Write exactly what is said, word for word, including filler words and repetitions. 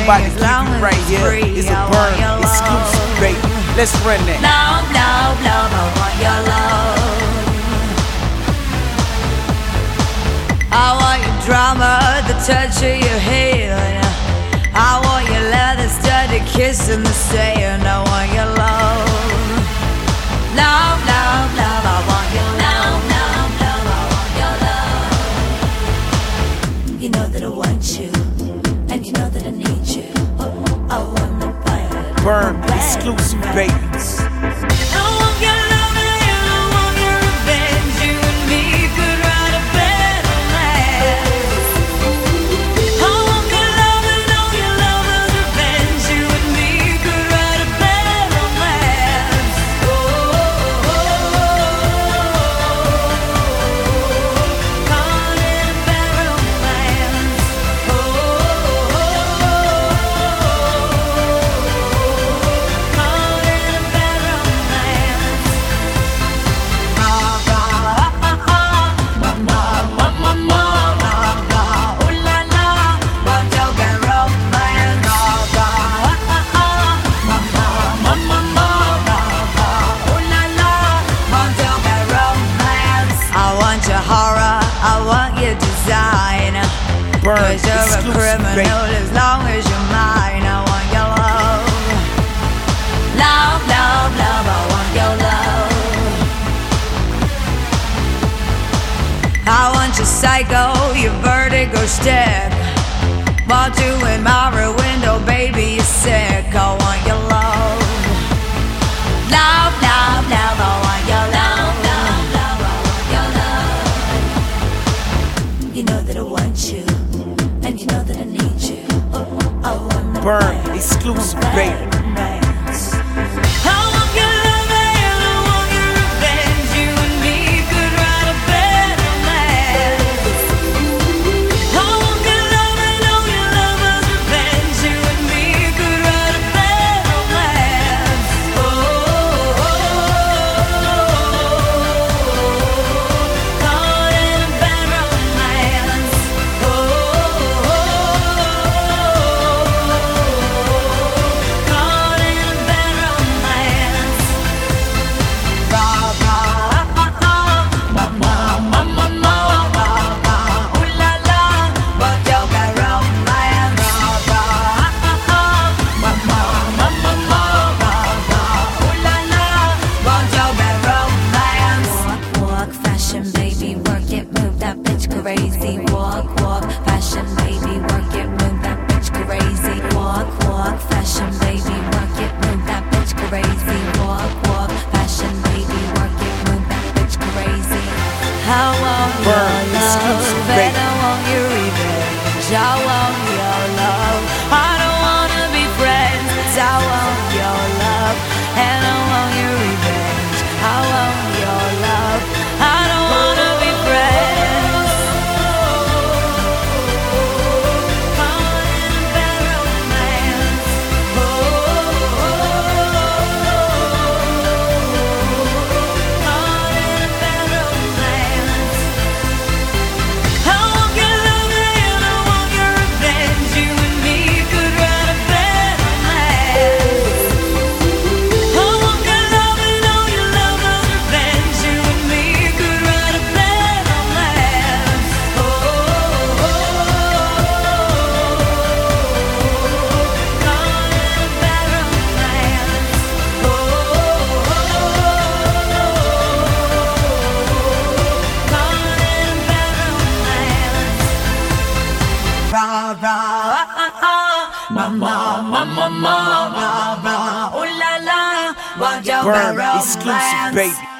about to keep you right here. It's a Burn exclusive, baby. Let's run that. Love, love, love, I want your love. I want your drama, the touch of your hand. I want your leather studded kiss in the sand. I want your love. Love, love, love, I want your love. Love, love, I want your love. You know that I want you, and you know that I need you. I want the bite. Burn exclusive, babies. I want your love and I want your revenge. You and me could write a better romance. I want your love and all your lover's revenge. You and me could write a better romance. Oh, oh, oh, oh, caught in a better romance. Oh, oh, oh, caught in a better romance. I want your horror, I want your design. Burn Cause you're a exclusive, criminal baby. as long as you're mine. I want your love. Love, love, love, I want your love. I want your psycho, your vertigo stick. While doing my rear window, baby, you're sick. I want your love. Love, love, love, I want your love. Love, love, I want your love. You know that I want you, and you know that I need you. I want the Burn bite. exclusive, baby. Romance. I want your love and I want your revenge. You and me could write a better romance. I want your love and all your lover's revenge. You and me could write a better romance. Oh, oh, oh, caught in a better romance. Oh, oh, caught in a better romance. Ra ra, ma ma ma ma ma, ra ra, ooh la la, want your better romance. Ra ra, ma ma ma ma ma, ra ra, ooh la la, want your better romance. Walk, walk, fashion, baby, work it, move that bitch crazy. Walk, walk, fashion, baby, work it, move that bitch crazy. Walk, walk, fashion, baby, work it, move that bitch crazy. Walk, walk, fashion, baby, work it, move that bitch crazy. I want your Burn exclusive, love, baby. and I want your revenge. I want your love. I don't wanna be friends. I want your love, and I want your revenge. I want your love. I don't wanna be friends. Caught in a better romance. Oh, caught in a better romance. I want your love and I want your revenge. You and me could write a better romance. I want your love and all your lover's revenge. You and me could write a better romance. Oh, caught in a better romance. Oh, caught in a better romance. Ra ra, ma ma ma ma ma, ra ra, ooh la la, want your Burn better exclusive, romance. baby.